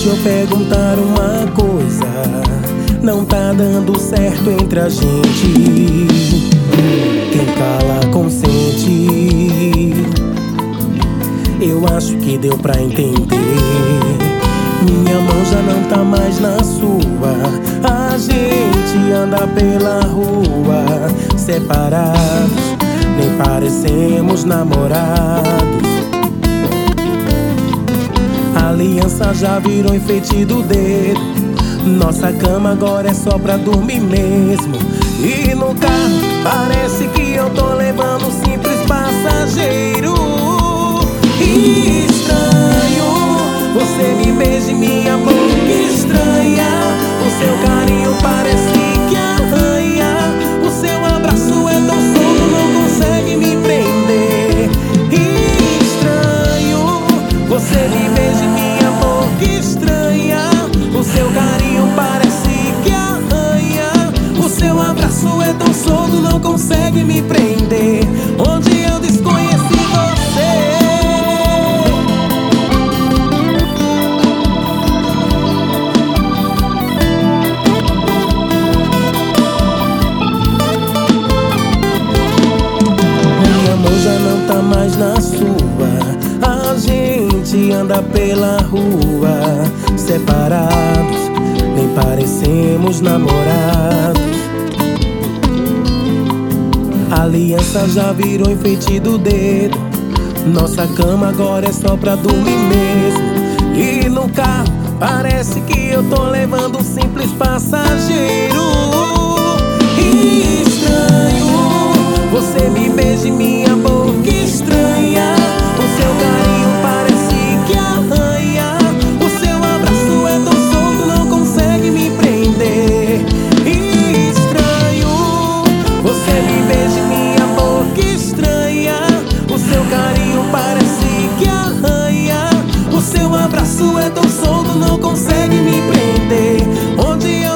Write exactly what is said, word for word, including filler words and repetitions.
Deixa eu perguntar uma coisa, não tá dando certo entre a gente. Quem cala consente. Eu acho que deu pra entender. Minha mão já não tá mais na sua. A gente anda pela rua separados, nem parecemos namorados. A aliança já virou enfeite do dedo. Nossa cama agora é só pra dormir mesmo. E no carro parece que eu tô levando um simples passageiro. Estranho, você me beija em minha boca estranha. O seu carinho parece que arranha. O seu abraço é tão solto, não consegue me prender. Estranho, você me beija em minha boca estranha. O seu carinho parece que arranha. O seu abraço é tão solto, não consegue me prender. Onde eu desconheci você. Já não tá mais na sua. A gente anda pela rua separados, nem parecemos namorados. A aliança já virou enfeite do dedo. Nossa cama agora é só pra dormir mesmo. E no carro parece que eu tô levando um simples passageiro. Estranho, você me beija em minha boca estranha. O seu carinho parece que arranha. O seu abraço é tão solto, não consegue me prender. Estranho, você me beija em minha boca estranha. O seu carinho parece que arranha. O seu abraço é tão solto, não consegue me prender. Onde eu